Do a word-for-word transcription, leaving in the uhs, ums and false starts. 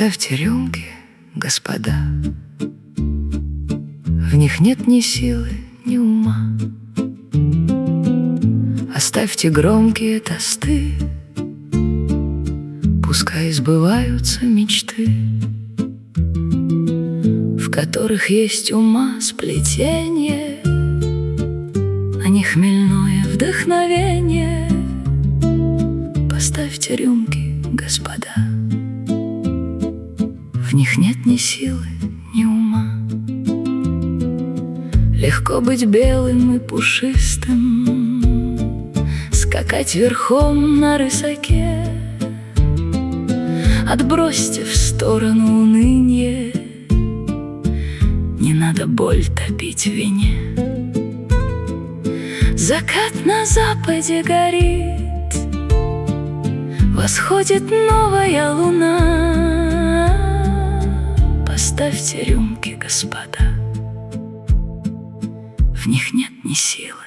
Поставьте рюмки, господа, в них нет ни силы, ни ума. Оставьте громкие тосты, пускай сбываются мечты, в которых есть ума сплетение, а не хмельное вдохновение. Поставьте рюмки, господа, в них нет ни силы, ни ума. Легко быть белым и пушистым, скакать верхом на рысаке. Отбросьте в сторону уныние, не надо боль топить в вине. Закат на западе горит, восходит новая луна. Поставьте рюмки, господа, в них нет ни силы,